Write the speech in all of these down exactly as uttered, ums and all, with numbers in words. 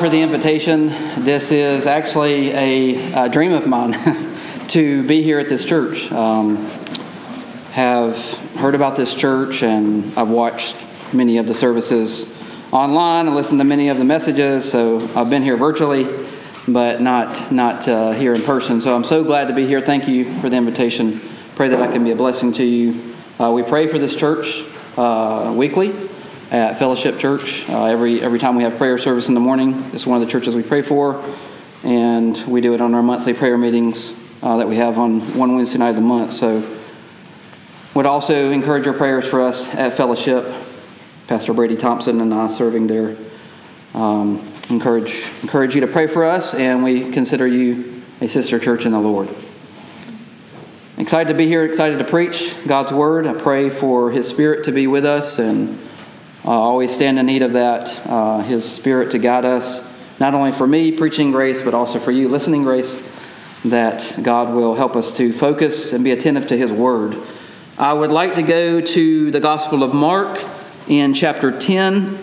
for the invitation. This is actually a, a dream of mine to be here at this church. Um, have heard about this church, and I've watched many of the services online and listened to many of the messages. So I've been here virtually, but not not uh, here in person. So I'm so glad to be here. Thank you for the invitation. Pray that I can be a blessing to you. Uh, we pray for this church uh, weekly at Fellowship Church. Uh, every every time we have prayer service in the morning, it's one of the churches we pray for, and we do it on our monthly prayer meetings uh, that we have on one Wednesday night of the month. So would also encourage your prayers for us at Fellowship. Pastor Brady Thompson and I serving there. Um, encourage encourage you to pray for us, and we consider you a sister church in the Lord. Excited to be here, excited to preach God's Word. I pray for His Spirit to be with us, and uh, always stand in need of that, uh, His Spirit to guide us, not only for me preaching grace, but also for you listening grace, that God will help us to focus and be attentive to His Word. I would like to go to the Gospel of Mark in chapter ten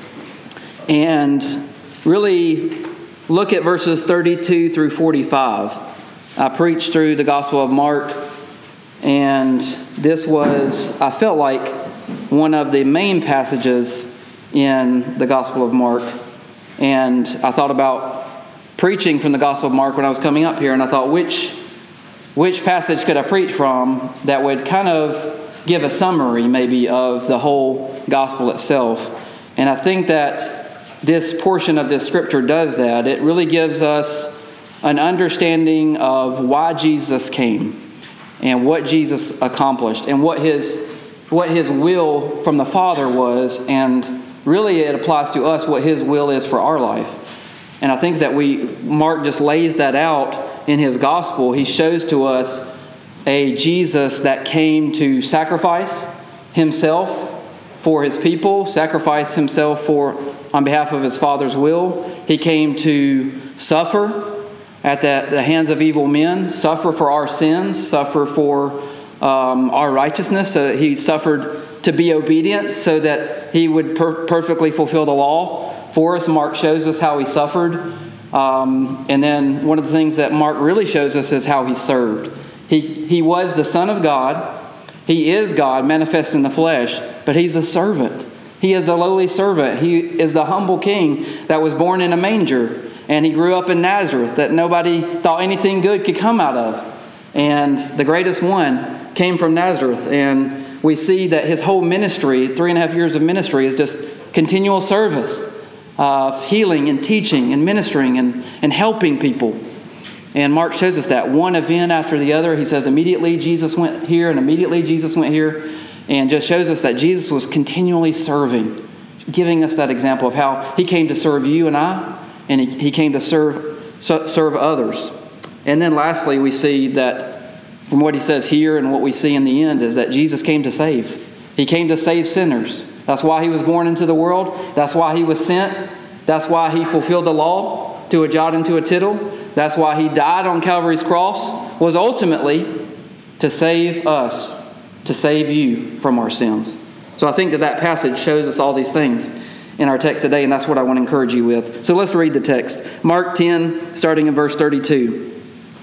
and really look at verses thirty-two through forty-five. I preached through the Gospel of Mark, and this was, I felt like, one of the main passages in the Gospel of Mark. And I thought about preaching from the Gospel of Mark when I was coming up here, and I thought, which which passage could I preach from that would kind of give a summary maybe of the whole gospel itself. And I think that this portion of this scripture does that. It really gives us an understanding of why Jesus came and what Jesus accomplished and what his what his will from the Father was, and really it applies to us what his will is for our life. And I think that we Mark just lays that out in his gospel. He shows to us a Jesus that came to sacrifice himself for his people, sacrifice himself for on behalf of his Father's will. He came to suffer at the, the hands of evil men, suffer for our sins, suffer for um, our righteousness. So he suffered to be obedient so that he would per- perfectly fulfill the law for us. Mark shows us how he suffered. Um, and then one of the things that Mark really shows us is how he served. He, he was the Son of God. He is God manifest in the flesh, but he's a servant. He is a lowly servant. He is the humble king that was born in a manger. And he grew up in Nazareth that nobody thought anything good could come out of. And the greatest one came from Nazareth. And we see that his whole ministry, three and a half years of ministry, is just continual service of healing and teaching and ministering and, and helping people. And Mark shows us that one event after the other. He says immediately Jesus went here and immediately Jesus went here. And just shows us that Jesus was continually serving, giving us that example of how he came to serve you and I. And he, he came to serve serve others. And then lastly, we see that from what he says here and what we see in the end is that Jesus came to save. He came to save sinners. That's why he was born into the world. That's why he was sent. That's why he fulfilled the law to a jot and to a tittle. That's why he died on Calvary's cross, was ultimately to save us, to save you from our sins. So I think that that passage shows us all these things in our text today, and that's what I want to encourage you with. So let's read the text. Mark ten, starting in verse thirty-two.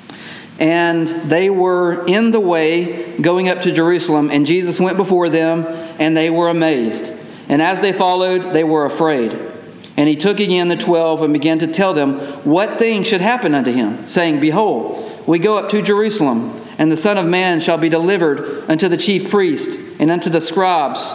And they were in the way going up to Jerusalem, and Jesus went before them, and they were amazed. And as they followed, they were afraid. And he took again the twelve and began to tell them what things should happen unto him, saying, Behold, we go up to Jerusalem, and the Son of Man shall be delivered unto the chief priests and unto the scribes,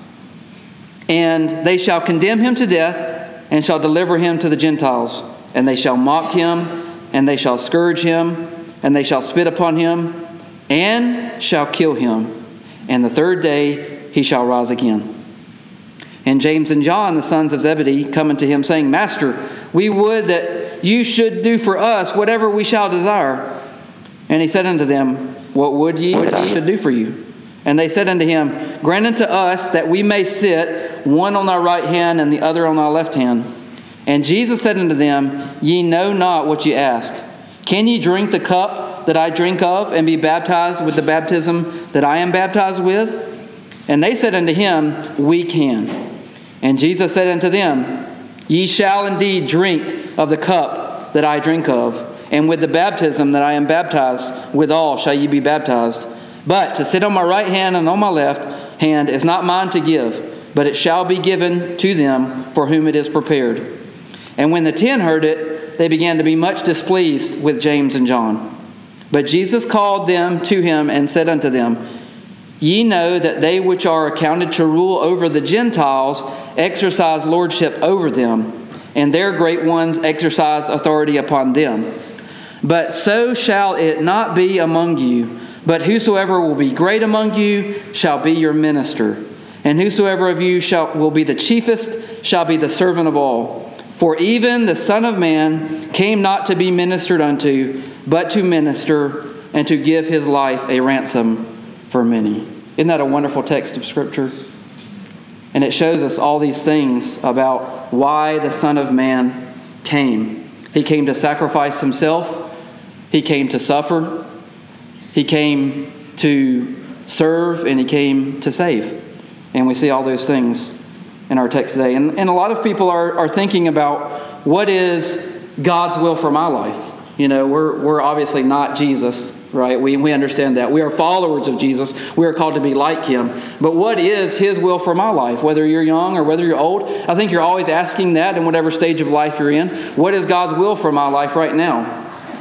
and they shall condemn him to death, and shall deliver him to the Gentiles. And they shall mock him, and they shall scourge him, and they shall spit upon him, and shall kill him. And the third day he shall rise again. And James and John, the sons of Zebedee, come unto him, saying, Master, we would that you should do for us whatever we shall desire. And he said unto them, What would ye that I should do for you? And they said unto him, Grant unto us that we may sit, one on thy right hand and the other on thy left hand. And Jesus said unto them, Ye know not what ye ask. Can ye drink the cup that I drink of, and be baptized with the baptism that I am baptized with? And they said unto him, We can. And Jesus said unto them, Ye shall indeed drink of the cup that I drink of, and with the baptism that I am baptized withal shall ye be baptized. But to sit on my right hand and on my left hand is not mine to give, but it shall be given to them for whom it is prepared. And when the ten heard it, they began to be much displeased with James and John. But Jesus called them to him and said unto them, Ye know that they which are accounted to rule over the Gentiles exercise lordship over them, and their great ones exercise authority upon them. But so shall it not be among you, but whosoever will be great among you shall be your minister. And whosoever of you shall will be the chiefest shall be the servant of all. For even the Son of Man came not to be ministered unto, but to minister and to give his life a ransom for many. Isn't that a wonderful text of Scripture? And it shows us all these things about why the Son of Man came. He came to sacrifice himself. He came to suffer. He came to serve, and he came to save. And we see all those things in our text today. And, and a lot of people are, are thinking about, what is God's will for my life? You know, we're we're obviously not Jesus, right? We we understand that. We are followers of Jesus. We are called to be like him. But what is his will for my life? Whether you're young or whether you're old, I think you're always asking that in whatever stage of life you're in. What is God's will for my life right now?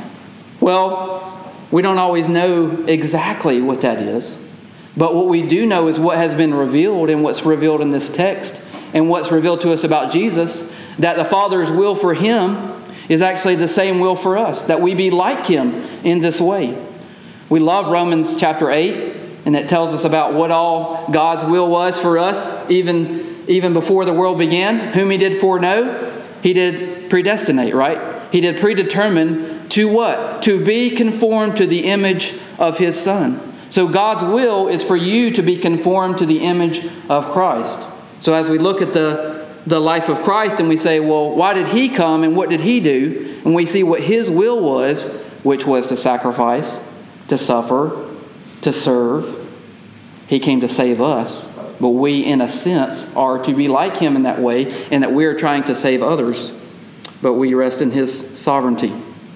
Well, we don't always know exactly what that is. But what we do know is what has been revealed and what's revealed in this text and what's revealed to us about Jesus, that the Father's will for him is actually the same will for us, that we be like him in this way. We love Romans chapter eight, and it tells us about what all God's will was for us, even, even before the world began. Whom he did foreknow, he did predestinate, right? He did predetermine to what? To be conformed to the image of his Son. So God's will is for you to be conformed to the image of Christ. So as we look at the the life of Christ and we say, well, why did he come and what did he do? And we see what his will was, which was to sacrifice, to suffer, to serve. He came to save us. But we, in a sense, are to be like him in that way, and that we are trying to save others. But we rest in his sovereignty.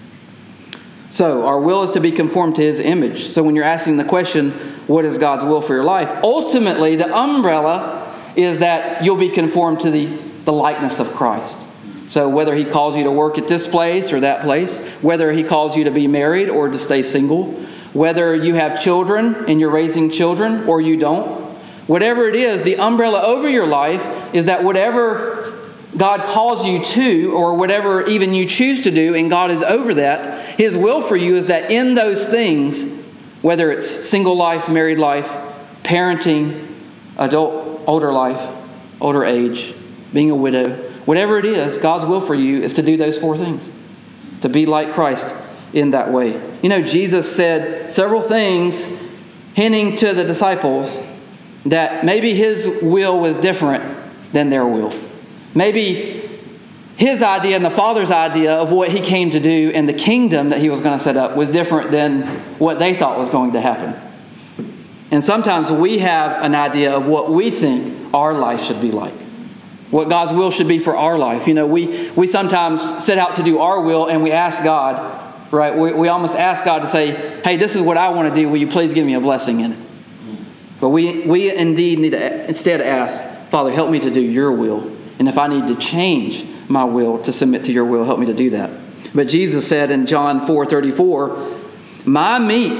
So our will is to be conformed to his image. So when you're asking the question, what is God's will for your life? Ultimately, the umbrella is that you'll be conformed to the, the likeness of Christ. So whether he calls you to work at this place or that place, whether he calls you to be married or to stay single, whether you have children and you're raising children or you don't, whatever it is, the umbrella over your life is that whatever God calls you to, or whatever even you choose to do, and God is over that, his will for you is that in those things, whether it's single life, married life, parenting, adult older life, older age, being a widow, whatever it is, God's will for you is to do those four things. To be like Christ in that way. You know, Jesus said several things hinting to the disciples that maybe his will was different than their will. Maybe his idea and the Father's idea of what he came to do and the kingdom that he was going to set up was different than what they thought was going to happen. And sometimes we have an idea of what we think our life should be like. What God's will should be for our life. You know, we, we sometimes set out to do our will and we ask God, right? We, we almost ask God to say, hey, this is what I want to do. Will you please give me a blessing in it? But we, we indeed need to instead ask, Father, help me to do your will. And if I need to change my will to submit to your will, help me to do that. But Jesus said in John four thirty-four, my meat,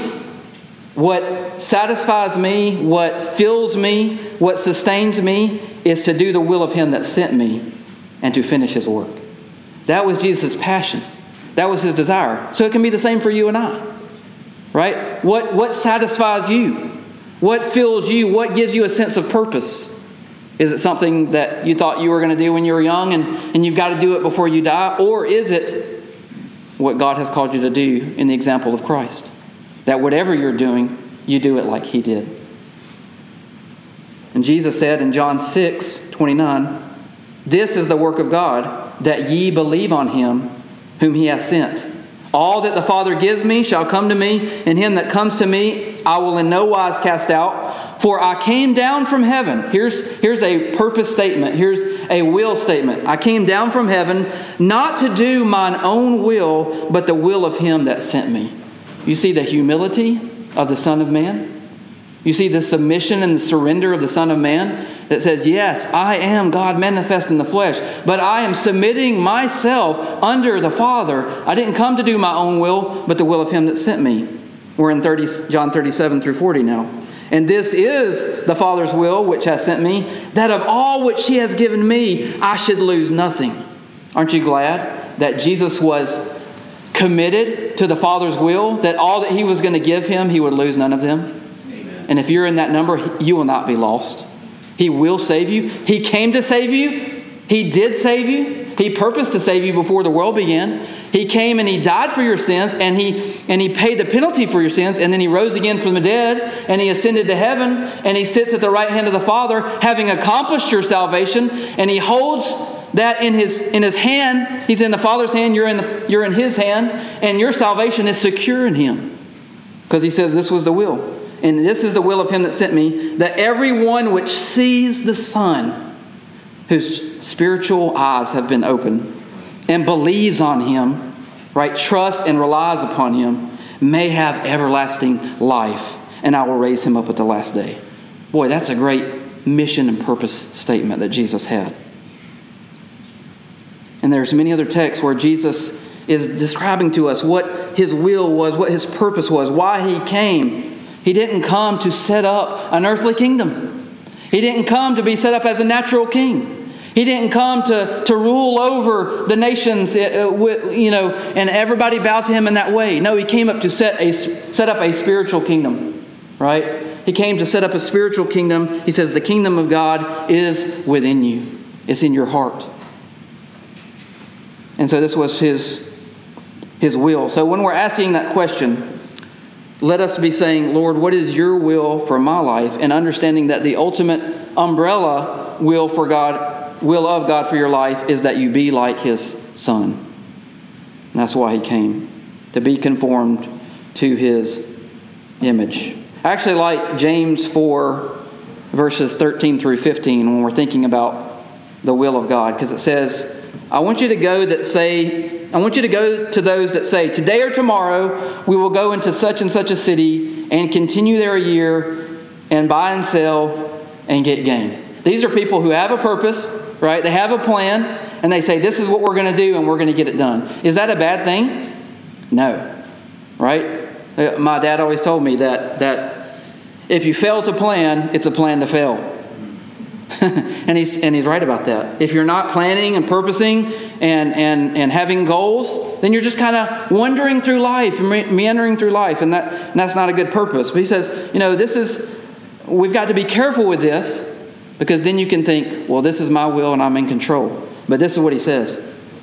what satisfies me, what fills me, what sustains me, is to do the will of him that sent me and to finish his work. That was Jesus' passion. That was his desire. So it can be the same for you and I. Right? What, what satisfies you? What fills you? What gives you a sense of purpose? Is it something that you thought you were going to do when you were young and, and you've got to do it before you die? Or is it what God has called you to do in the example of Christ? That whatever you're doing, you do it like he did. And Jesus said in John six twenty-nine, this is the work of God, that ye believe on him whom he hath sent. All that the Father gives me shall come to me, and him that comes to me I will in no wise cast out. For I came down from heaven. Here's, here's a purpose statement. Here's a will statement. I came down from heaven not to do mine own will, but the will of him that sent me. You see the humility of the Son of Man? You see the submission and the surrender of the Son of Man that says, yes, I am God manifest in the flesh, but I am submitting myself under the Father. I didn't come to do my own will, but the will of him that sent me. We're in thirty, John thirty-seven through forty now. And this is the Father's will which has sent me, that of all which he has given me, I should lose nothing. Aren't you glad that Jesus was committed to the Father's will, that all that he was going to give him, he would lose none of them? Amen. And if you're in that number, you will not be lost. He will save you. He came to save you. He did save you. He purposed to save you before the world began. He came and he died for your sins, and he and he paid the penalty for your sins, and then he rose again from the dead, and he ascended to heaven, and he sits at the right hand of the Father, having accomplished your salvation, and he holds that in his in his hand. He's in the Father's hand, you're in the, you're in his hand, and your salvation is secure in him. Because he says this was the will. And this is the will of him that sent me, that everyone which sees the Son, whose spiritual eyes have been opened, and believes on him, right, trusts and relies upon him, may have everlasting life, and I will raise him up at the last day. Boy, that's a great mission and purpose statement that Jesus had. And there's many other texts where Jesus is describing to us what his will was, what his purpose was, why he came. He didn't come to set up an earthly kingdom. He didn't come to be set up as a natural king. He didn't come to, to rule over the nations, you know, and everybody bows to him in that way. No, he came up to set a set up a spiritual kingdom, right? He came to set up a spiritual kingdom. He says the kingdom of God is within you. It's in your heart. And so this was his, his will. So when we're asking that question, let us be saying, Lord, what is your will for my life? And understanding that the ultimate umbrella will for God, will of God for your life is that you be like his Son. And that's why he came, to be conformed to his image. I actually like James four, verses thirteen through fifteen, when we're thinking about the will of God, because it says, I want you to go that say, I want you to go to those that say, today or tomorrow we will go into such and such a city and continue there a year and buy and sell and get gain. These are people who have a purpose, right? They have a plan, and they say, this is what we're going to do, and we're going to get it done. Is that a bad thing? No. Right? My dad always told me that, that if you fail to plan, it's a plan to fail. and he's and he's right about that. If you're not planning and purposing and and and having goals, then you're just kind of wandering through life and meandering through life, and that and that's not a good purpose. But he says, you know, this is we've got to be careful with this, because then you can think, well, this is my will and I'm in control. But this is what he says: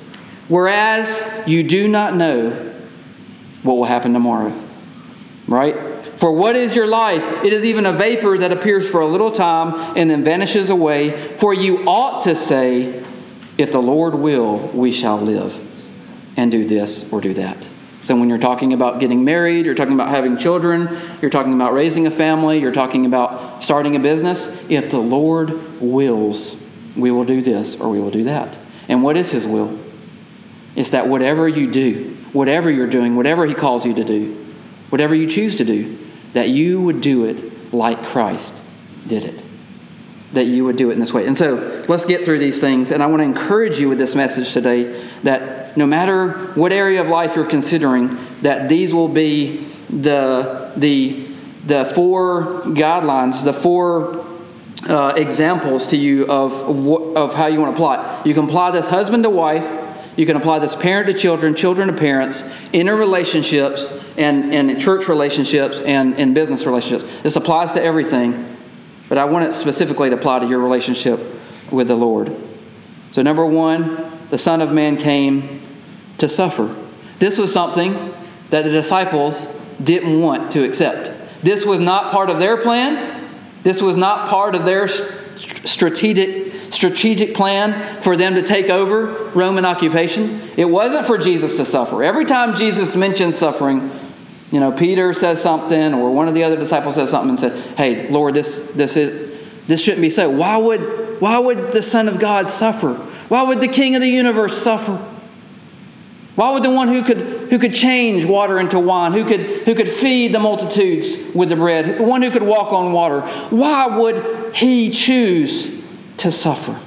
whereas you do not know what will happen tomorrow, right? For what is your life? It is even a vapor that appears for a little time and then vanishes away. For you ought to say, if the Lord will, we shall live and do this or do that. So when you're talking about getting married, you're talking about having children, you're talking about raising a family, you're talking about starting a business, if the Lord wills, we will do this or we will do that. And what is his will? It's that whatever you do, whatever you're doing, whatever he calls you to do, whatever you choose to do, that you would do it like Christ did it. That you would do it in this way. And so let's get through these things. And I want to encourage you with this message today that no matter what area of life you're considering, that these will be the, the, the four guidelines, the four uh, examples to you of, of, of how you want to apply it. You can apply this husband to wife. You can apply this parent to children, children to parents, interrelationships, and, and church relationships, and, and business relationships. This applies to everything, but I want it specifically to apply to your relationship with the Lord. So number one, the Son of Man came to suffer. This was something that the disciples didn't want to accept. This was not part of their plan. This was not part of their strategic strategic plan for them to take over Roman occupation. It wasn't for Jesus to suffer. Every time Jesus mentions suffering, you know, Peter says something, or one of the other disciples says something and said, hey, Lord, this this is this shouldn't be so. Why would why would the Son of God suffer? Why would the King of the universe suffer? Why would the one who could who could change water into wine, who could who could feed the multitudes with the bread, the one who could walk on water, why would he choose to suffer?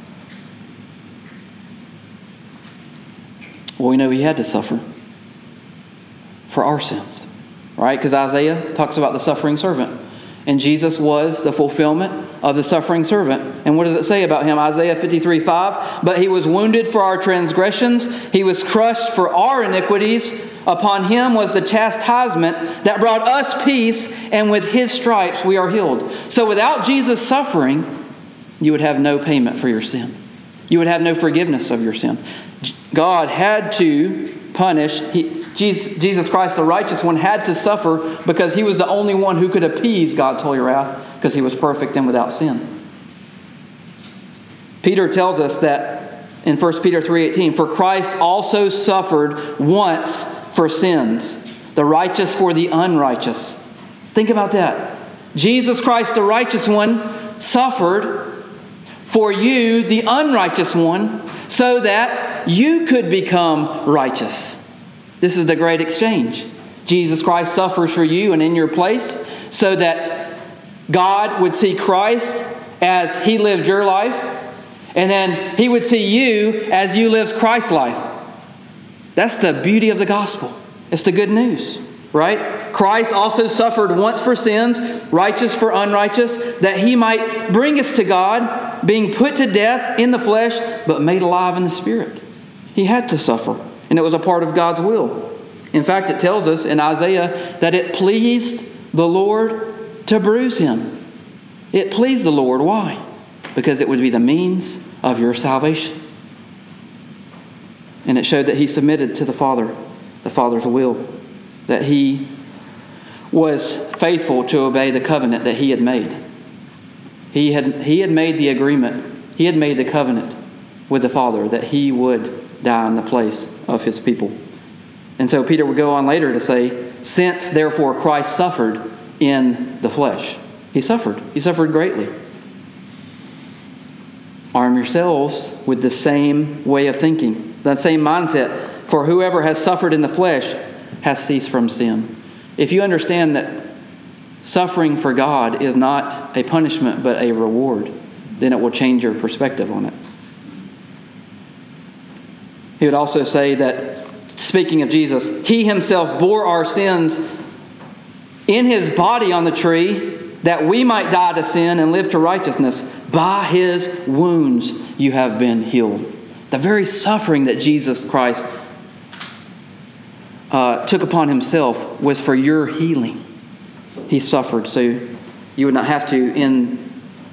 Well, we know he had to suffer for our sins, right? Because Isaiah talks about the suffering servant. And Jesus was the fulfillment of the suffering servant. And what does it say about him? Isaiah fifty-three five. But he was wounded for our transgressions. He was crushed for our iniquities. Upon him was the chastisement that brought us peace. And with his stripes we are healed. So without Jesus suffering, you would have no payment for your sin. You would have no forgiveness of your sin. God had to punish. He, Jesus Christ, the righteous one, had to suffer because he was the only one who could appease God's holy wrath because he was perfect and without sin. Peter tells us that in First Peter three eighteen, for Christ also suffered once for sins, the righteous for the unrighteous. Think about that. Jesus Christ, the righteous one, suffered for you, the unrighteous one, so that you could become righteous. This is the great exchange. Jesus Christ suffers for you and in your place so that God would see Christ as he lived your life, and then he would see you as you lived Christ's life. That's the beauty of the gospel. It's the good news, right? Christ also suffered once for sins, righteous for unrighteous, that he might bring us to God, being put to death in the flesh, but made alive in the spirit. He had to suffer. And it was a part of God's will. In fact, it tells us in Isaiah that it pleased the Lord to bruise him. It pleased the Lord. Why? Because it would be the means of your salvation. And it showed that he submitted to the Father, the Father's will. That he was faithful to obey the covenant that he had made. He had, he had made the agreement. He had made the covenant with the Father that he would die in the place of his people. And so Peter would go on later to say, since therefore Christ suffered in the flesh. He suffered. He suffered greatly. Arm yourselves with the same way of thinking, that same mindset. For whoever has suffered in the flesh has ceased from sin. If you understand that suffering for God is not a punishment but a reward, then it will change your perspective on it. He would also say that, speaking of Jesus, he himself bore our sins in his body on the tree, that we might die to sin and live to righteousness. By his wounds you have been healed. The very suffering that Jesus Christ uh, took upon himself was for your healing. He suffered so you would not have to in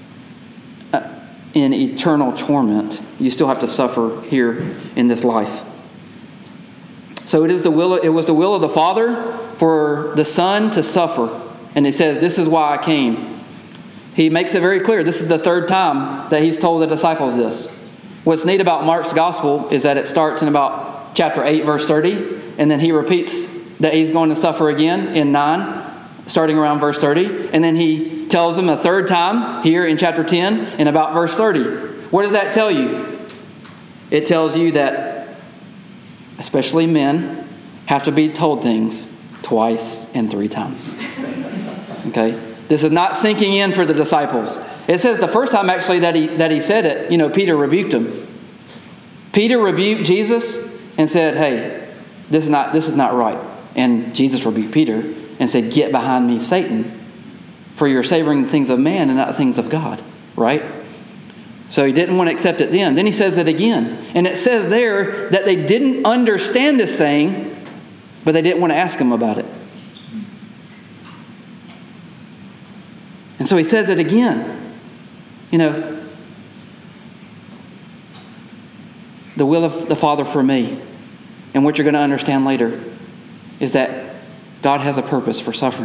in eternal torment. You still have to suffer here in this life. So it is the will of, it was the will of the Father for the Son to suffer. And it says, this is why I came. He makes it very clear. This is the third time that he's told the disciples this. What's neat about Mark's gospel is that it starts in about chapter eight, verse thirty. And then he repeats that he's going to suffer again in nine, starting around verse thirty. And then he tells them a third time here in chapter ten in about verse thirty. What does that tell you? It tells you that especially men have to be told things twice and three times. Okay? This is not sinking in for the disciples. It says the first time actually that he that he said it, you know, Peter rebuked him. Peter rebuked Jesus and said, hey, this is not this is not right. And Jesus rebuked Peter and said, get behind me, Satan, for you're savoring the things of man and not the things of God. Right? So he didn't want to accept it then. Then he says it again. And it says there that they didn't understand this saying, but they didn't want to ask him about it. And so he says it again. You know, the will of the Father for me, and what you're going to understand later, is that God has a purpose for suffering.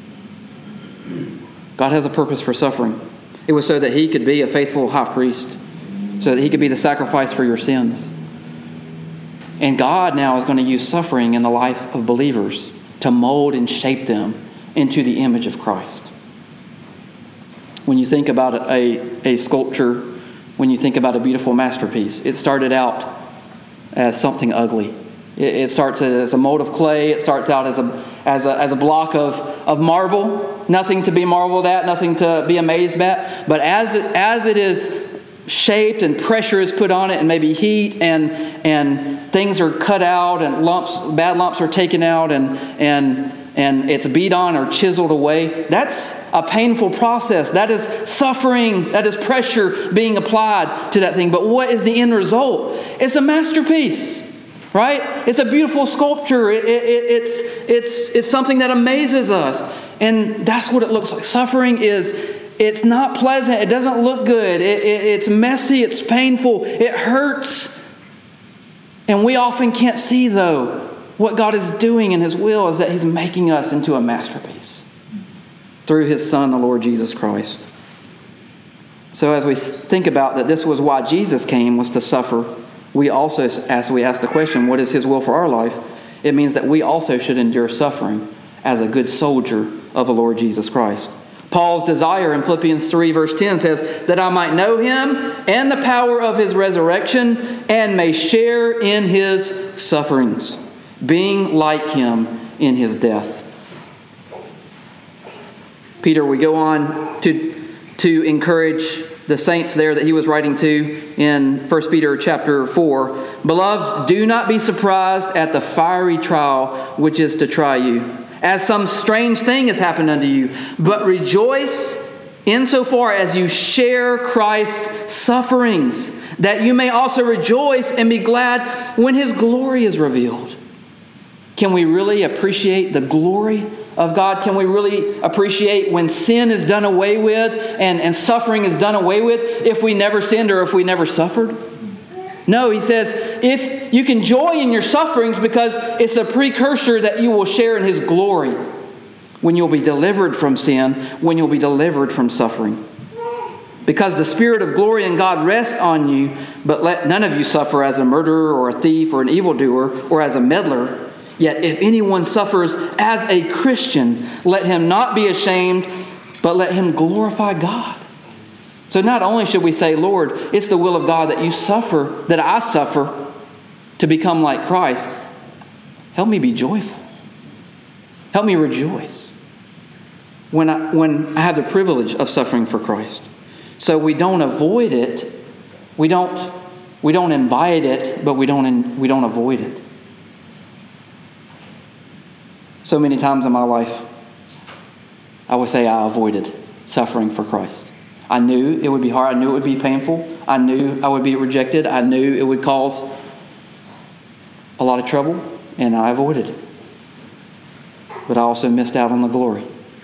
God has a purpose for suffering. It was so that he could be a faithful high priest, so that he could be the sacrifice for your sins. And God now is going to use suffering in the life of believers to mold and shape them into the image of Christ. When you think about a, a sculpture when you think about a beautiful masterpiece. It started out as something ugly. It, it starts as a mold of clay. It starts out as a as a as a block of, of marble. Nothing to be marveled at, nothing to be amazed at. But as it as it is shaped and pressure is put on it, and maybe heat and and things are cut out and lumps, bad lumps are taken out, and and and it's beat on or chiseled away. That's a painful process. That is suffering. That is pressure being applied to that thing. But what is the end result? It's a masterpiece, right? It's a beautiful sculpture. It, it, it's it's it's something that amazes us, and that's what it looks like. Suffering is. It's not pleasant. It doesn't look good. It, it, it's messy. It's painful. It hurts. And we often can't see, though, what God is doing in His will is that He's making us into a masterpiece through His Son, the Lord Jesus Christ. So as we think about that this was why Jesus came, was to suffer, we also, as we ask the question, what is His will for our life? It means that we also should endure suffering as a good soldier of the Lord Jesus Christ. Paul's desire in Philippians three verse ten says, that I might know Him and the power of His resurrection and may share in His sufferings, being like Him in His death. Peter, we go on to, to encourage the saints there that he was writing to in First Peter chapter four. Beloved, do not be surprised at the fiery trial which is to try you, as some strange thing has happened unto you, but rejoice insofar as you share Christ's sufferings, that you may also rejoice and be glad when His glory is revealed. Can we really appreciate the glory of God? Can we really appreciate when sin is done away with and, and suffering is done away with if we never sinned or if we never suffered? No, he says, if you can joy in your sufferings because it's a precursor that you will share in His glory when you'll be delivered from sin, when you'll be delivered from suffering. Because the Spirit of glory in God rests on you, but let none of you suffer as a murderer or a thief or an evildoer or as a meddler. Yet if anyone suffers as a Christian, let him not be ashamed, but let him glorify God. So not only should we say, Lord, it's the will of God that you suffer, that I suffer to become like Christ. Help me be joyful. Help me rejoice when I, when I have the privilege of suffering for Christ. So we don't avoid it. We don't, we don't invite it, but we don't, we don't avoid it. So many times in my life, I would say I avoided suffering for Christ. I knew it would be hard. I knew it would be painful. I knew I would be rejected. I knew it would cause a lot of trouble, and I avoided it. But I also missed out on the glory.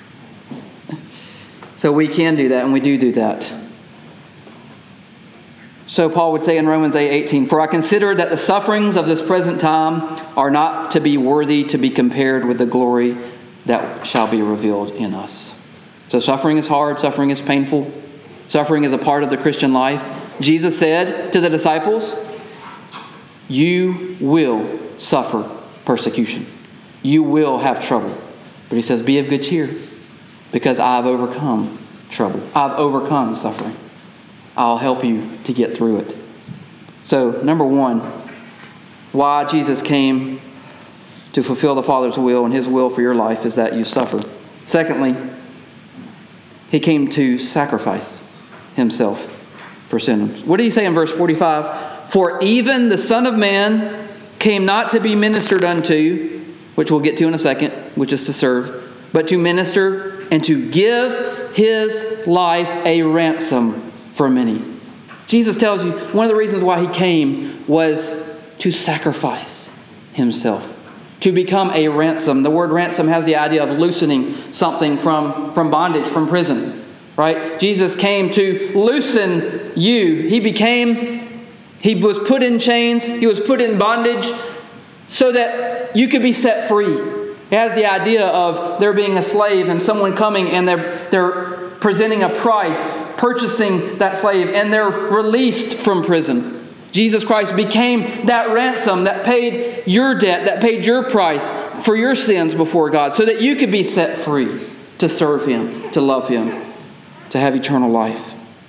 So we can do that, and we do do that. So Paul would say in Romans eight eighteen, for I consider that the sufferings of this present time are not to be worthy to be compared with the glory that shall be revealed in us. So suffering is hard. Suffering is painful. Suffering is a part of the Christian life. Jesus said to the disciples, you will suffer persecution. You will have trouble. But He says, be of good cheer, because I've overcome trouble. I've overcome suffering. I'll help you to get through it. So, number one, why Jesus came to fulfill the Father's will, and His will for your life is that you suffer. Secondly, He came to sacrifice Himself for sinners. What did He say in verse forty-five? For even the Son of Man came not to be ministered unto, which we'll get to in a second, which is to serve, but to minister and to give His life a ransom for many. Jesus tells you one of the reasons why He came was to sacrifice Himself, to become a ransom. The word ransom has the idea of loosening something from, from bondage, from prison. Right? Jesus came to loosen you. He became, He was put in chains. He was put in bondage so that you could be set free. It has the idea of there being a slave and someone coming and they're, they're presenting a price, purchasing that slave, and they're released from prison. Jesus Christ became that ransom that paid your debt, that paid your price for your sins before God, so that you could be set free to serve Him, to love Him, to have eternal life.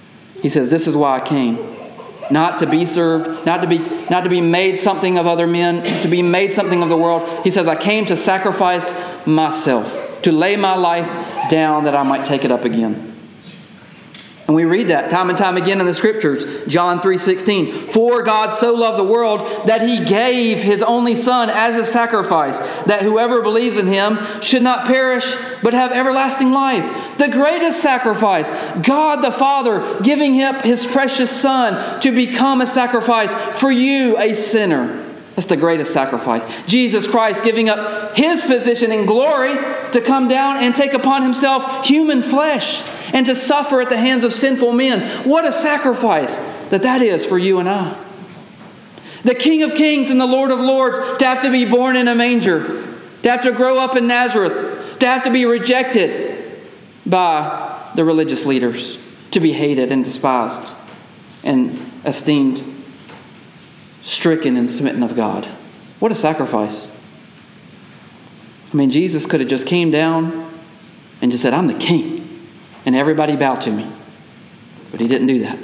He says, this is why I came. Not to be served, not to be, not to be made something of other men, to be made something of the world. He says, I came to sacrifice myself, to lay my life down that I might take it up again. And we read that time and time again in the Scriptures. John three sixteen. For God so loved the world that He gave His only Son as a sacrifice, that whoever believes in Him should not perish, but have everlasting life. The greatest sacrifice, God the Father giving up His precious Son to become a sacrifice for you, a sinner. That's the greatest sacrifice. Jesus Christ giving up His position in glory to come down and take upon Himself human flesh and to suffer at the hands of sinful men. What a sacrifice that that is for you and I. The King of Kings and the Lord of Lords, to have to be born in a manger, to have to grow up in Nazareth, to have to be rejected by the religious leaders, to be hated and despised and esteemed, stricken and smitten of God. What a sacrifice. I mean, Jesus could have just came down and just said, I'm the king, and everybody bow to me. But He didn't do that.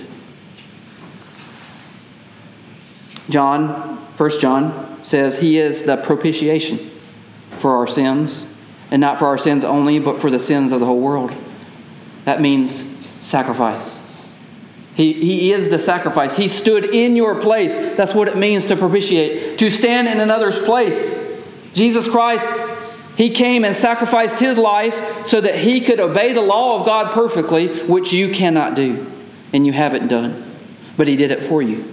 John, First John says He is the propitiation for our sins, and not for our sins only, but for the sins of the whole world. That means sacrifice. He, he is the sacrifice. He stood in your place. That's what it means to propitiate, to stand in another's place. Jesus Christ, He came and sacrificed His life so that He could obey the law of God perfectly, which you cannot do, and you haven't done. But He did it for you.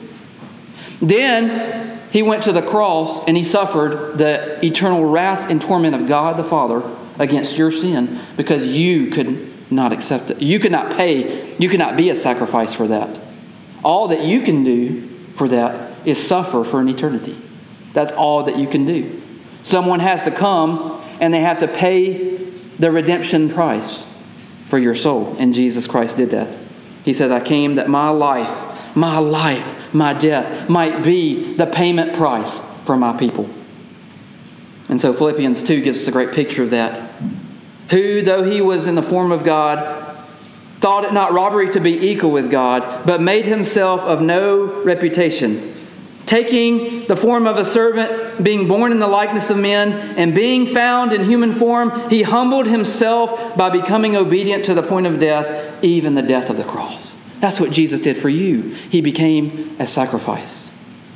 Then He went to the cross and He suffered the eternal wrath and torment of God the Father against your sin, because you could not accept it. You could not pay. You could not be a sacrifice for that. All that you can do for that is suffer for an eternity. That's all that you can do. Someone has to come and they have to pay the redemption price for your soul. And Jesus Christ did that. He says, I came that my life, my life, my death might be the payment price for my people. And so Philippians two gives us a great picture of that. Who, though He was in the form of God, thought it not robbery to be equal with God, but made Himself of no reputation, taking the form of a servant, being born in the likeness of men, and being found in human form, He humbled Himself by becoming obedient to the point of death, even the death of the cross. That's what Jesus did for you. He became a sacrifice.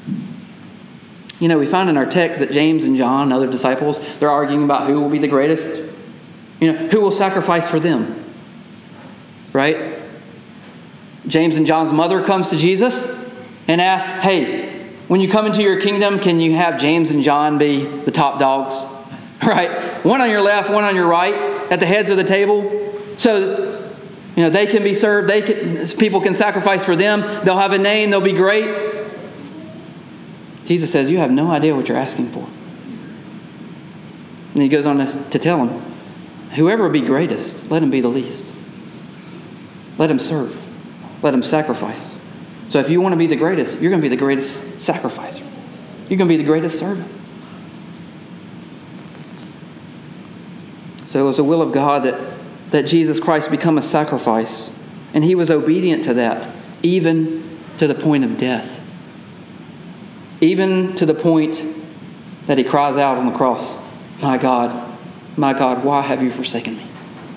You know, we find in our text that James and John and other disciples, they're arguing about who will be the greatest. You know, who will sacrifice for them? Right? James and John's mother comes to Jesus and asks, hey, when you come into your kingdom, can you have James and John be the top dogs? Right? One on your left, one on your right, at the heads of the table. So, you know, they can be served. They can, people can sacrifice for them. They'll have a name. They'll be great. Jesus says, you have no idea what you're asking for. And He goes on to, to tell them, whoever be greatest, let him be the least. Let him serve. Let him sacrifice. So if you want to be the greatest, you're going to be the greatest sacrificer. You're going to be the greatest servant. So it was the will of God that, that Jesus Christ become a sacrifice. And He was obedient to that, even to the point of death. Even to the point that He cries out on the cross, my God, my God, why have you forsaken me?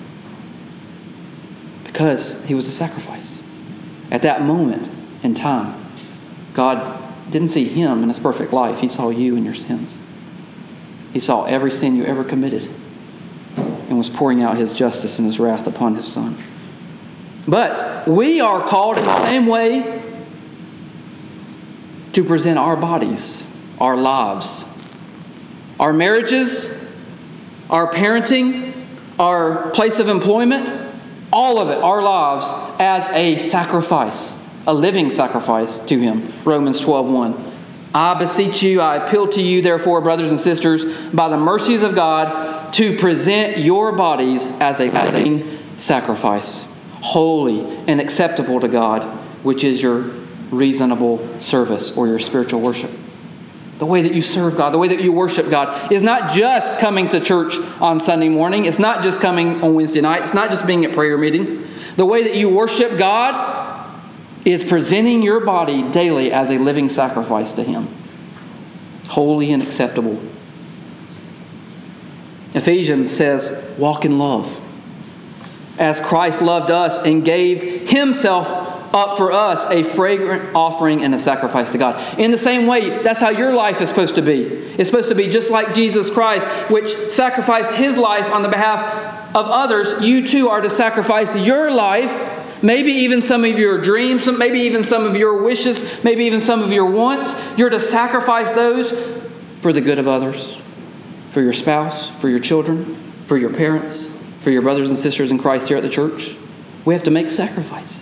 Because He was a sacrifice. At that moment in time, God didn't see Him in His perfect life. He saw you and your sins. He saw every sin you ever committed and was pouring out His justice and His wrath upon His Son. But we are called in the same way to present our bodies, our lives, our marriages, our parenting, our place of employment, all of it, our lives, as a sacrifice, a living sacrifice to Him. Romans twelve one. I beseech you, I appeal to you, therefore, brothers and sisters, by the mercies of God, to present your bodies as a living sacrifice, holy and acceptable to God, which is your reasonable service or your spiritual worship. The way that you serve God, the way that you worship God is not just coming to church on Sunday morning. It's not just coming on Wednesday night. It's not just being at prayer meeting. The way that you worship God is presenting your body daily as a living sacrifice to Him, holy and acceptable. Ephesians says, walk in love, as Christ loved us and gave Himself up for us, a fragrant offering and a sacrifice to God. In the same way, that's how your life is supposed to be. It's supposed to be just like Jesus Christ, which sacrificed His life on the behalf of others. You too are to sacrifice your life, maybe even some of your dreams, maybe even some of your wishes, maybe even some of your wants. You're to sacrifice those for the good of others, for your spouse, for your children, for your parents, for your brothers and sisters in Christ here at the church. We have to make sacrifices.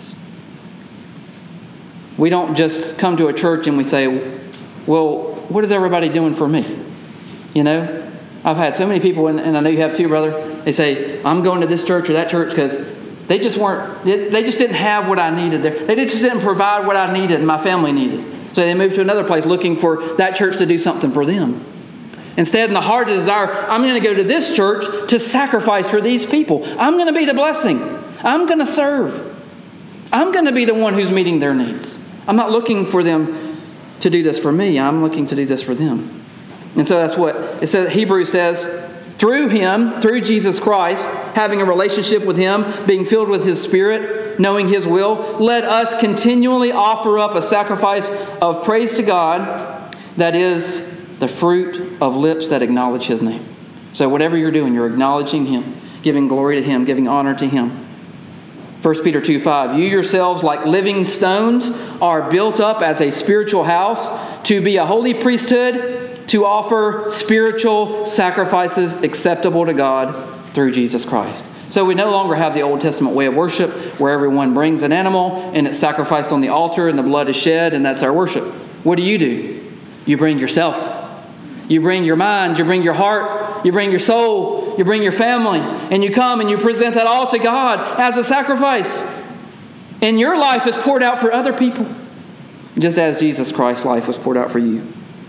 We don't just come to a church and we say, well, what is everybody doing for me? You know, I've had so many people, and, and I know you have too, brother. They say, I'm going to this church or that church because they just weren't, they just didn't have what I needed there. They just didn't provide what I needed and my family needed. So they moved to another place looking for that church to do something for them. Instead, in the heart of desire, I'm going to go to this church to sacrifice for these people. I'm going to be the blessing. I'm going to serve. I'm going to be the one who's meeting their needs. I'm not looking for them to do this for me. I'm looking to do this for them. And so that's what it says. Hebrews says, through Him, through Jesus Christ, having a relationship with Him, being filled with His Spirit, knowing His will, let us continually offer up a sacrifice of praise to God, that is the fruit of lips that acknowledge His name. So whatever you're doing, you're acknowledging Him, giving glory to Him, giving honor to Him. First Peter two five, you yourselves like living stones are built up as a spiritual house to be a holy priesthood, to offer spiritual sacrifices acceptable to God through Jesus Christ. So we no longer have the Old Testament way of worship where everyone brings an animal and it's sacrificed on the altar and the blood is shed and that's our worship. What do you do? You bring yourself. You bring your mind, you bring your heart, you bring your soul, you bring your family, and you come and you present that all to God as a sacrifice. And your life is poured out for other people, just as Jesus Christ's life was poured out for you.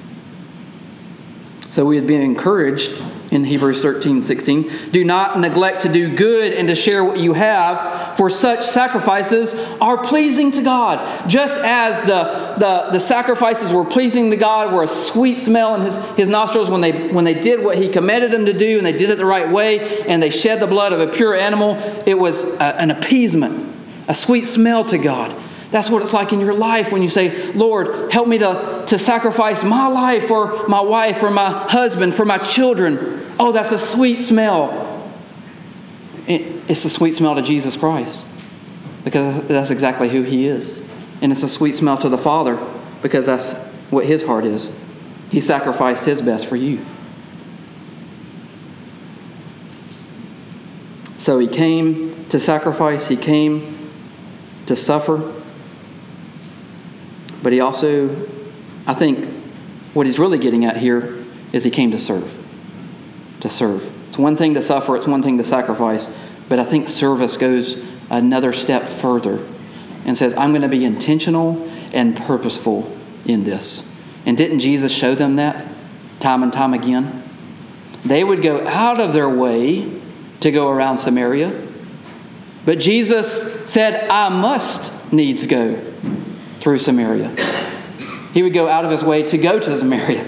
So we would be encouraged in Hebrews thirteen sixteen, do not neglect to do good and to share what you have, for such sacrifices are pleasing to God. Just as the, the, the sacrifices were pleasing to God, were a sweet smell in his, his nostrils when they, when they did what He commanded them to do and they did it the right way and they shed the blood of a pure animal, it was a, an appeasement, a sweet smell to God. That's what it's like in your life when you say, Lord, help me to, to sacrifice my life for my wife, for my husband, for my children. Oh, that's a sweet smell. It's a sweet smell to Jesus Christ because that's exactly who He is. And it's a sweet smell to the Father because that's what His heart is. He sacrificed His best for you. So He came to sacrifice. He came to suffer. But He also, I think, what He's really getting at here is He came to serve. To serve. It's one thing to suffer, it's one thing to sacrifice, but I think service goes another step further and says, I'm going to be intentional and purposeful in this. And didn't Jesus show them that time and time again? They would go out of their way to go around Samaria, but Jesus said, I must needs go through Samaria. He would go out of His way to go to Samaria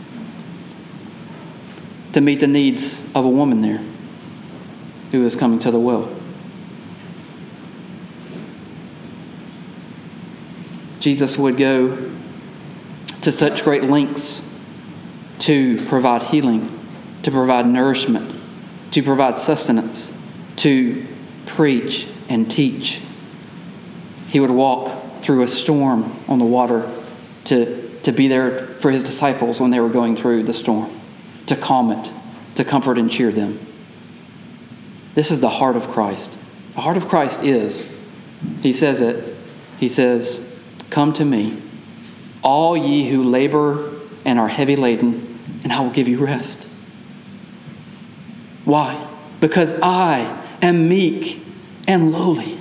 to meet the needs of a woman there who was coming to the well. Jesus would go to such great lengths to provide healing, to provide nourishment, to provide sustenance, to preach and teach. He would walk through a storm on the water to, to be there for His disciples when they were going through the storm, to calm it, to comfort and cheer them. This is the heart of Christ. The heart of Christ is, He says it, He says, come to me, all ye who labor and are heavy laden, and I will give you rest. Why? Because I am meek and lowly.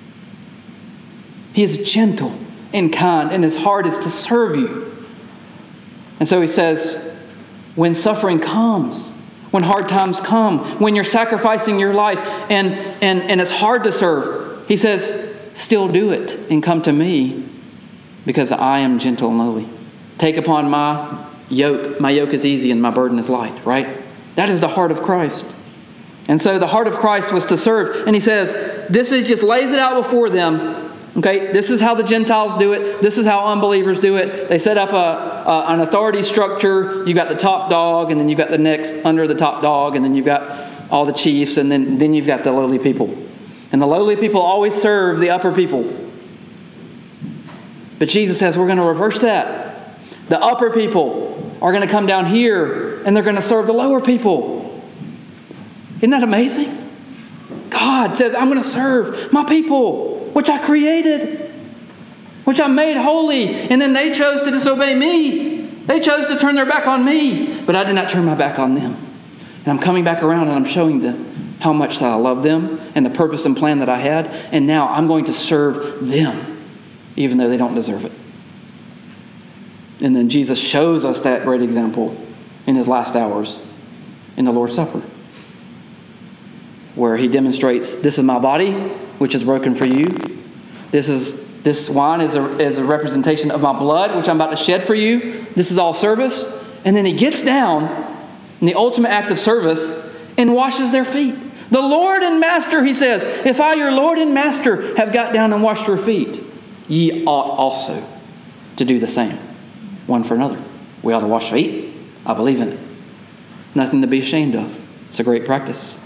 He is gentle and kind, and His heart is to serve you. And so He says, when suffering comes, when hard times come, when you're sacrificing your life and, and, and it's hard to serve, He says, still do it and come to me, because I am gentle and lowly. Take upon my yoke. My yoke is easy and my burden is light, right? That is the heart of Christ. And so the heart of Christ was to serve. And he says, this is just lays it out before them. Okay, this is how the Gentiles do it. This is how unbelievers do it. They set up a, a an authority structure. You've got the top dog, and then you've got the next under the top dog, and then you've got all the chiefs, and then, then you've got the lowly people. And the lowly people always serve the upper people. But Jesus says we're going to reverse that. The upper people are going to come down here, and they're going to serve the lower people. Isn't that amazing? God says, I'm going to serve my people, which I created, which I made holy. And then they chose to disobey me. They chose to turn their back on me. But I did not turn my back on them. And I'm coming back around and I'm showing them how much that I love them and the purpose and plan that I had. And now I'm going to serve them, even though they don't deserve it. And then Jesus shows us that great example in his last hours in the Lord's Supper, where he demonstrates, this is my body, which is broken for you. This is this wine is a, is a representation of my blood, which I'm about to shed for you. This is all service. And then he gets down in the ultimate act of service and washes their feet. The Lord and Master, he says, if I, your Lord and Master, have got down and washed your feet, ye ought also to do the same, one for another. We ought to wash feet. I believe in it. Nothing to be ashamed of. It's a great practice.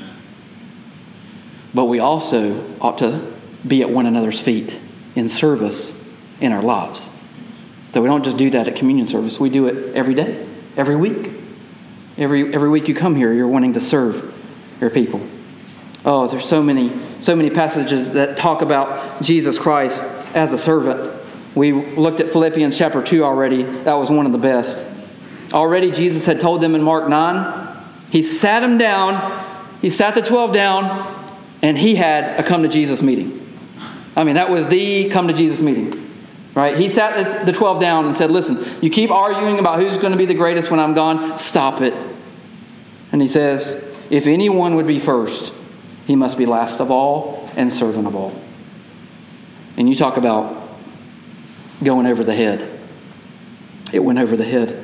But we also ought to be at one another's feet in service in our lives. So we don't just do that at communion service. We do it every day, every week. Every every week you come here, you're wanting to serve your people. Oh, there's so many, so many passages that talk about Jesus Christ as a servant. We looked at Philippians chapter two already. That was one of the best. Already Jesus had told them in Mark nine, he sat them down, he sat the twelve down, and he had a come to Jesus meeting. I mean, that was the come to Jesus meeting, right? He sat the twelve down and said, listen, you keep arguing about who's going to be the greatest when I'm gone. Stop it. And he says, if anyone would be first, he must be last of all and servant of all. And you talk about going over the head. It went over the head.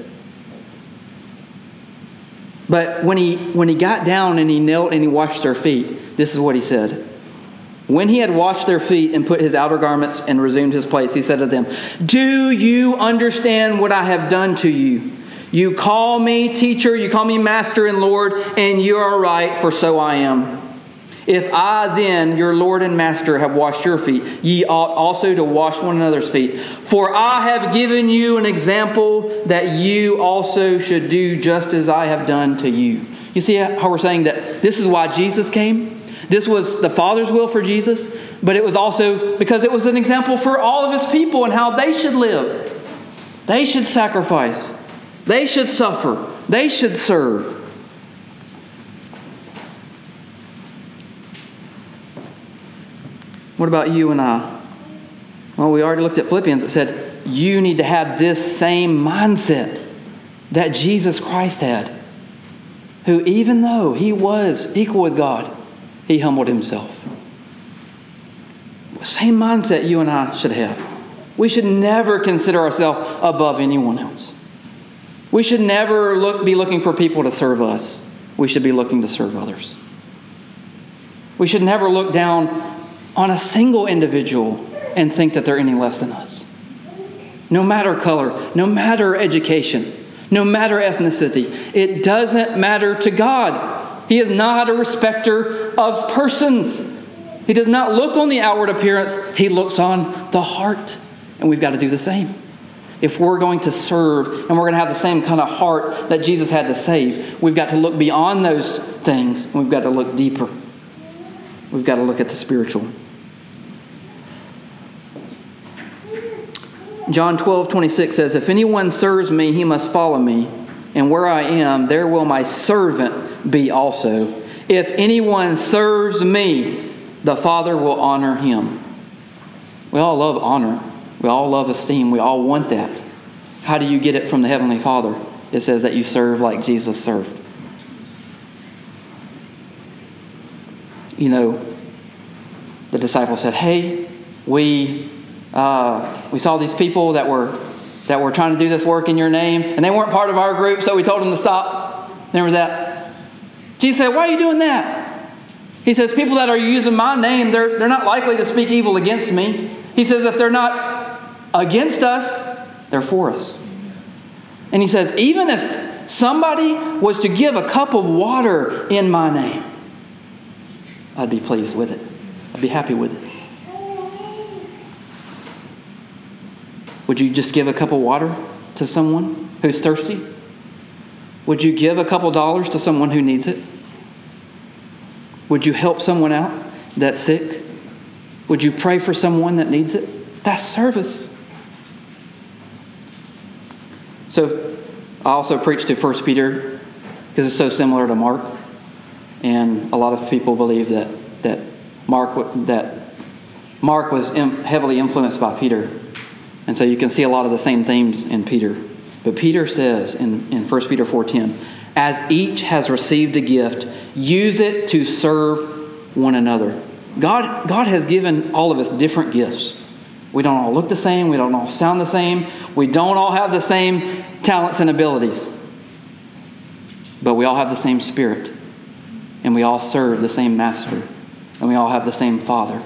But when he when he got down and he knelt and he washed their feet, this is what he said. When he had washed their feet and put his outer garments and resumed his place, he said to them, do you understand what I have done to you? You call me teacher, you call me master and Lord, and you are right, for so I am. If I then, your Lord and Master, have washed your feet, ye ought also to wash one another's feet. For I have given you an example that you also should do just as I have done to you. You see how we're saying that this is why Jesus came? This was the Father's will for Jesus, but it was also because it was an example for all of his people and how they should live. They should sacrifice. They should suffer. They should serve. What about you and I? Well, we already looked at Philippians. It said, you need to have this same mindset that Jesus Christ had, who even though he was equal with God, he humbled himself. Same mindset you and I should have. We should never consider ourselves above anyone else. We should never look, be looking for people to serve us. We should be looking to serve others. We should never look down on a single individual and think that they're any less than us. No matter color, no matter education, no matter ethnicity, it doesn't matter to God. He is not a respecter of persons. He does not look on the outward appearance. He looks on the heart. And we've got to do the same. If we're going to serve and we're going to have the same kind of heart that Jesus had to save, we've got to look beyond those things. And we've got to look deeper. We've got to look at the spiritual. John twelve twenty-six says, if anyone serves me, he must follow me. And where I am, there will my servant be also. If anyone serves me, the Father will honor him. We all love honor. We all love esteem. We all want that. How do you get it from the Heavenly Father? It says that you serve like Jesus served. You know, the disciple said, hey, we uh, we saw these people that were that were trying to do this work in your name, and they weren't part of our group, so we told them to stop. Remember that? Jesus said, why are you doing that? He says, people that are using my name, they're, they're not likely to speak evil against me. He says, if they're not against us, they're for us. And he says, even if somebody was to give a cup of water in my name, I'd be pleased with it. I'd be happy with it. Would you just give a cup of water to someone who's thirsty? Would you give a couple dollars to someone who needs it? Would you help someone out that's sick? Would you pray for someone that needs it? That's service. So I also preached to First Peter because it's so similar to Mark. And a lot of people believe that that Mark that Mark was heavily influenced by Peter. And so you can see a lot of the same themes in Peter. But Peter says in, in First Peter four ten, as each has received a gift, use it to serve one another. God, God has given all of us different gifts. We don't all look the same. We don't all sound the same. We don't all have the same talents and abilities. But we all have the same Spirit. And we all serve the same Master. And we all have the same Father.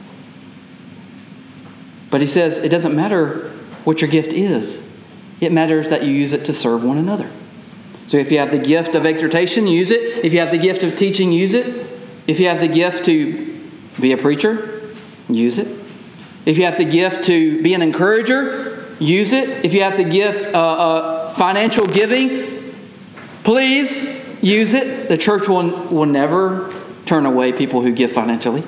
But he says it doesn't matter what your gift is. It matters that you use it to serve one another. So if you have the gift of exhortation, use it. If you have the gift of teaching, use it. If you have the gift to be a preacher, use it. If you have the gift to be an encourager, use it. If you have the gift uh, uh, financial giving, please use it. The church will, will never turn away people who give financially.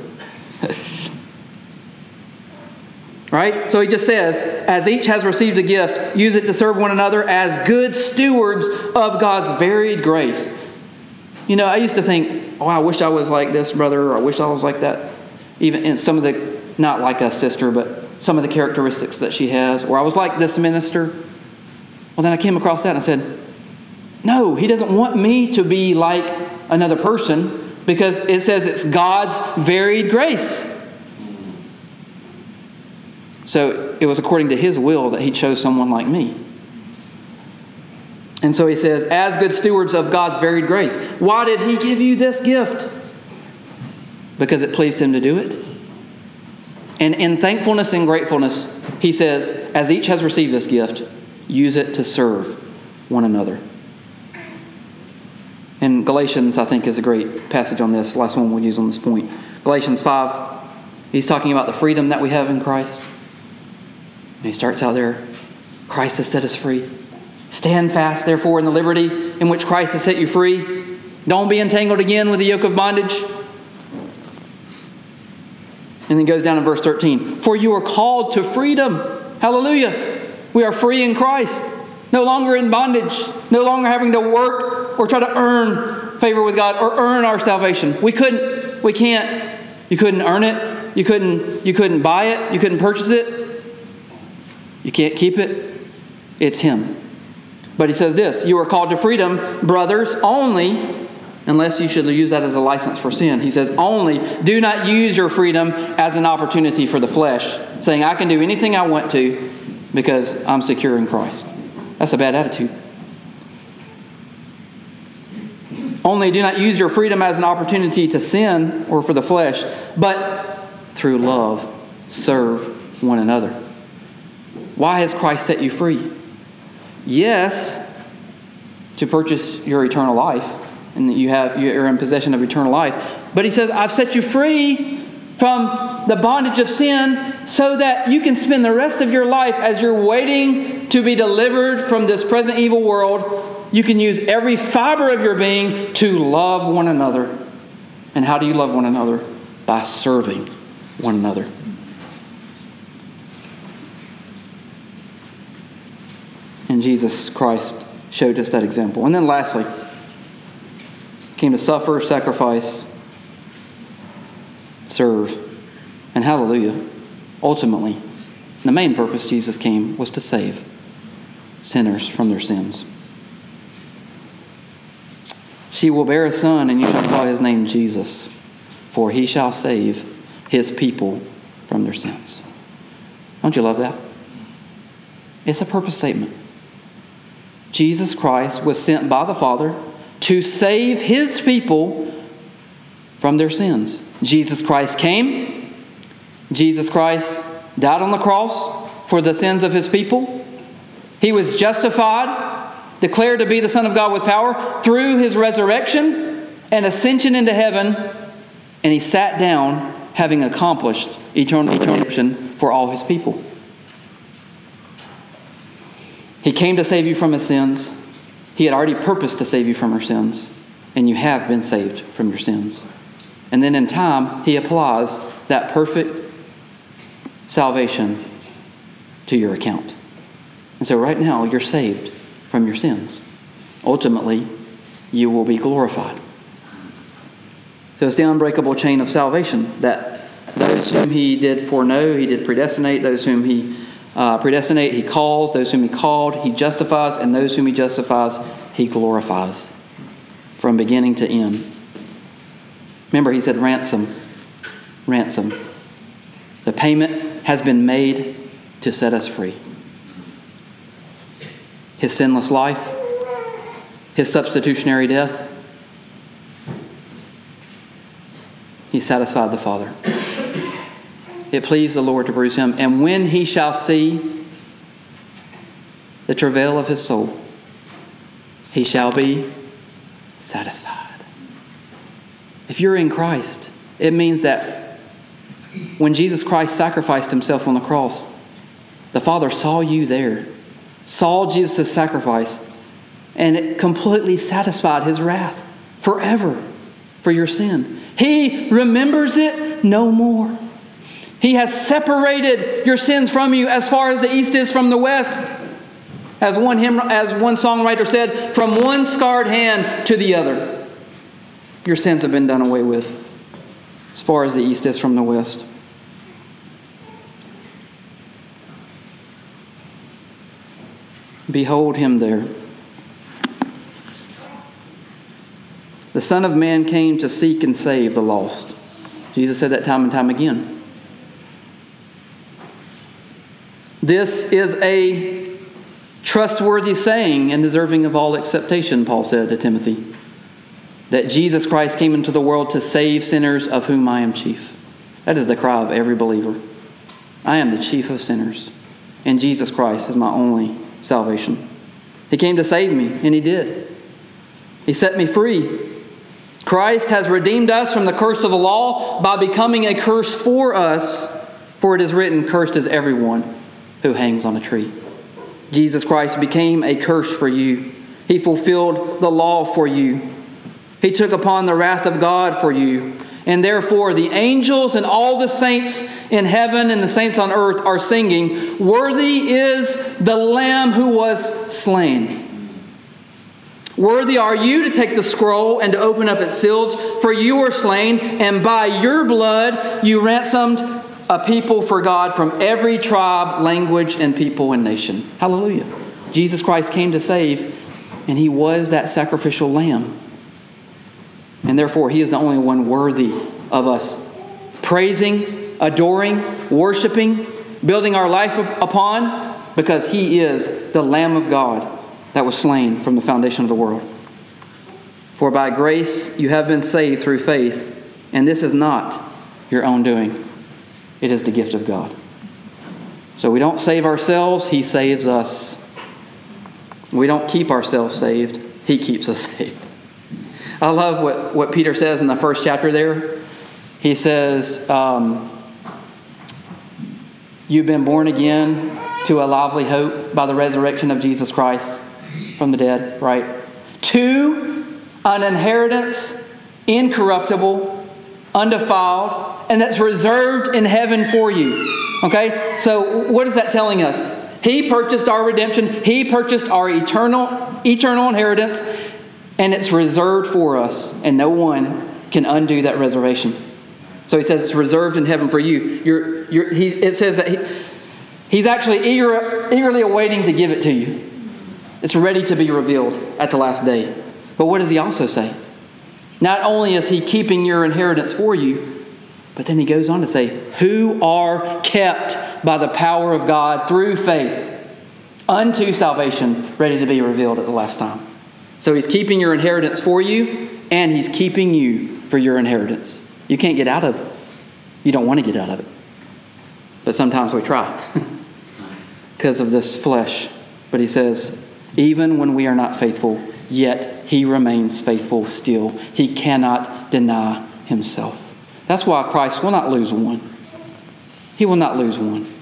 Right? So he just says, as each has received a gift, use it to serve one another as good stewards of God's varied grace. You know, I used to think, oh, I wish I was like this brother, or I wish I was like that. Even in some of the, not like a sister, but some of the characteristics that she has. Or I was like this minister. Well, then I came across that and I said, no, he doesn't want me to be like another person, because it says it's God's varied grace. So it was according to his will that he chose someone like me. And so he says, as good stewards of God's varied grace. Why did he give you this gift? Because it pleased him to do it. And in thankfulness and gratefulness, he says, as each has received this gift, use it to serve one another. And Galatians, I think, is a great passage on this. Last one we'll use on this point. Galatians five, he's talking about the freedom that we have in Christ. And he starts out there, Christ has set us free. Stand fast, therefore, in the liberty in which Christ has set you free. Don't be entangled again with the yoke of bondage. And then goes down in verse thirteen. For you are called to freedom. Hallelujah. We are free in Christ. No longer in bondage. No longer having to work or try to earn favor with God or earn our salvation. We couldn't. We can't. You couldn't earn it. You couldn't, you couldn't buy it. You couldn't purchase it. You can't keep it. It's Him. But he says this, you are called to freedom, brothers, only, unless you should use that as a license for sin. He says, only do not use your freedom as an opportunity for the flesh, saying, I can do anything I want to because I'm secure in Christ. That's a bad attitude. Only do not use your freedom as an opportunity to sin or for the flesh, but through love, serve one another. Why has Christ set you free? Yes, to purchase your eternal life, and that you have you're in possession of eternal life. But he says, I've set you free from the bondage of sin so that you can spend the rest of your life as you're waiting to be delivered from this present evil world. You can use every fiber of your being to love one another. And how do you love one another? By serving one another. And Jesus Christ showed us that example. And then lastly, came to suffer, sacrifice, serve, and hallelujah. Ultimately, the main purpose Jesus came was to save sinners from their sins. She will bear a son, and you shall call his name Jesus, for he shall save his people from their sins. Don't you love that? It's a purpose statement. Jesus Christ was sent by the Father to save his people from their sins. Jesus Christ came. Jesus Christ died on the cross for the sins of his people. He was justified, declared to be the Son of God with power through his resurrection and ascension into heaven. And he sat down having accomplished eternal redemption for all his people. He came to save you from his sins. He had already purposed to save you from your sins. And you have been saved from your sins. And then in time, he applies that perfect salvation to your account. And so right now, you're saved from your sins. Ultimately, you will be glorified. So it's the unbreakable chain of salvation that those whom he did foreknow, he did predestinate. Those whom he uh, predestinate, he calls. Those whom he called, he justifies. And those whom he justifies, he glorifies from beginning to end. Remember, he said ransom. Ransom. The payment has been made to set us free. His sinless life, his substitutionary death, he satisfied the Father. It pleased the Lord to bruise him. And when he shall see the travail of his soul, he shall be satisfied. If you're in Christ, it means that when Jesus Christ sacrificed himself on the cross, the Father saw you there, saw Jesus' sacrifice, and it completely satisfied his wrath forever for your sin. He remembers it no more. He has separated your sins from you as far as the east is from the west. As one hymn, as one songwriter said, from one scarred hand to the other. Your sins have been done away with as far as the east is from the west. Behold him there. The Son of Man came to seek and save the lost. Jesus said that time and time again. This is a trustworthy saying and deserving of all acceptation, Paul said to Timothy, that Jesus Christ came into the world to save sinners, of whom I am chief. That is the cry of every believer. I am the chief of sinners, and Jesus Christ is my only salvation. He came to save me, and he did. He set me free. Christ has redeemed us from the curse of the law by becoming a curse for us, for it is written, cursed is everyone who hangs on a tree. Jesus Christ became a curse for you. He fulfilled the law for you. He took upon the wrath of God for you. And therefore the angels and all the saints in heaven and the saints on earth are singing, worthy is the Lamb who was slain. Worthy are you to take the scroll and to open up its seals, for you were slain, and by your blood you ransomed a people for God from every tribe, language, and people and nation. Hallelujah. Jesus Christ came to save, and he was that sacrificial lamb. And therefore, he is the only one worthy of us praising, adoring, worshiping, building our life upon, because he is the Lamb of God that was slain from the foundation of the world. For by grace you have been saved through faith, and this is not your own doing. It is the gift of God. So we don't save ourselves, he saves us. We don't keep ourselves saved, he keeps us saved. I love what, what Peter says in the first chapter there. He says, um, you've been born again to a lively hope by the resurrection of Jesus Christ from the dead, right? To an inheritance incorruptible, undefiled, and that's reserved in heaven for you. Okay? So what is that telling us? He purchased our redemption. He purchased our eternal, eternal inheritance. And it's reserved for us, and no one can undo that reservation. So he says it's reserved in heaven for you. You're, you're, he, it says that he, he's actually eager, eagerly awaiting to give it to you. It's ready to be revealed at the last day. But what does he also say? Not only is he keeping your inheritance for you, but But then he goes on to say, who are kept by the power of God through faith unto salvation, ready to be revealed at the last time. So he's keeping your inheritance for you, and he's keeping you for your inheritance. You can't get out of it. You don't want to get out of it. But sometimes we try because of this flesh. But he says, even when we are not faithful, yet he remains faithful still. He cannot deny himself. That's why Christ will not lose one. He will not lose one.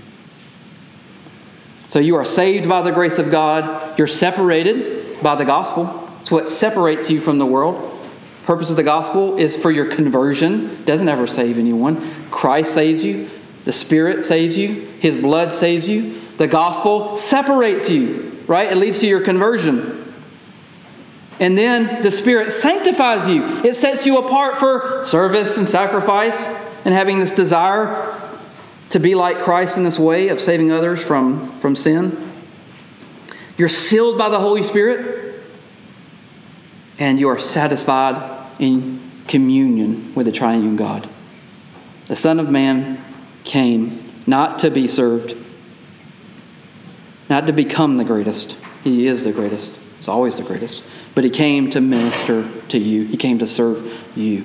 So you are saved by the grace of God. You're separated by the gospel. It's what separates you from the world. The purpose of the gospel is for your conversion. It doesn't ever save anyone. Christ saves you. The Spirit saves you. His blood saves you. The gospel separates you, right? It leads to your conversion. And then the Spirit sanctifies you. It sets you apart for service and sacrifice and having this desire to be like Christ in this way of saving others from, from sin. You're sealed by the Holy Spirit. And you are satisfied in communion with the triune God. The Son of Man came not to be served, not to become the greatest. He is the greatest. He's always the greatest. But he came to minister to you. He came to serve you.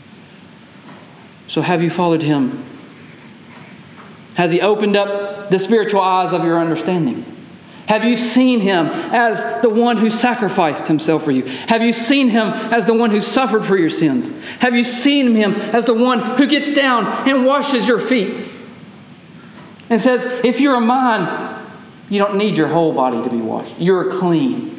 So have you followed him? Has he opened up the spiritual eyes of your understanding? Have you seen him as the one who sacrificed himself for you? Have you seen him as the one who suffered for your sins? Have you seen him as the one who gets down and washes your feet and says, if you're mine, you don't need your whole body to be washed. You're clean.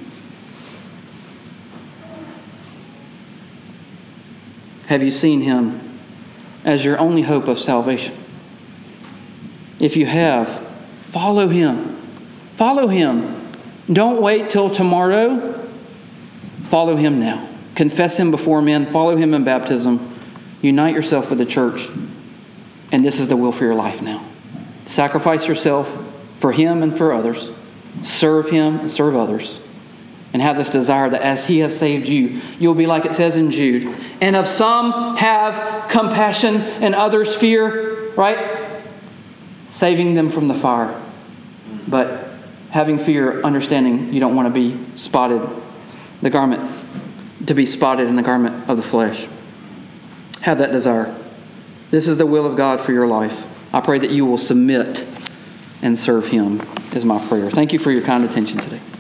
Have you seen him as your only hope of salvation? If you have, follow him. Follow him. Don't wait till tomorrow. Follow him now. Confess him before men. Follow him in baptism. Unite yourself with the church. And this is the will for your life now. Sacrifice yourself for him and for others. Serve him and serve others. And have this desire that as he has saved you, you'll be like it says in Jude. And of some have compassion and others fear, right? Saving them from the fire. But having fear, understanding you don't want to be spotted, the garment, to be spotted in the garment of the flesh. Have that desire. This is the will of God for your life. I pray that you will submit and serve him is my prayer. Thank you for your kind attention today.